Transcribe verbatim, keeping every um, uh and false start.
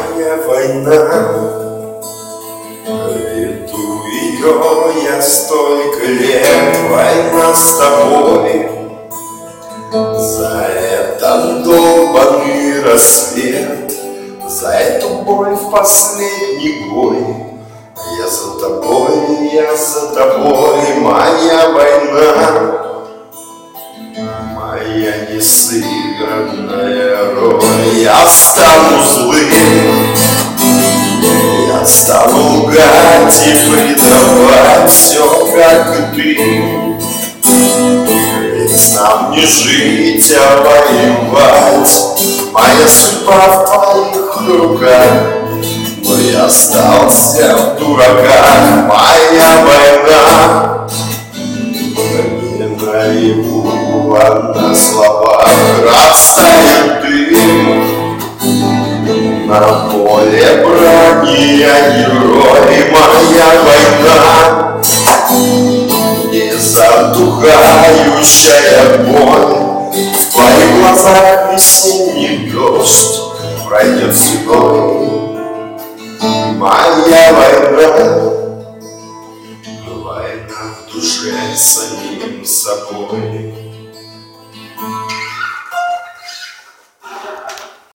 моя война. Веду ее я столько лет, война с тобой. За этот долбанный рассвет, за эту боль в последний бой. Я за тобой, я за тобой, моя война. Моя несыгранная роль. Я стану злым, я стану лгать и предавать все, как и ты. Ведь нам не жить, а воевать. Моя судьба в твоих руках, но я остался в дураках. Моя война не наяву, а на словах. Растает дым на поле брани, я герой. Моя война не затухающая боль. В твоих глазах весенний дождь пройдет седой. Моя война, война в душе с самим собой.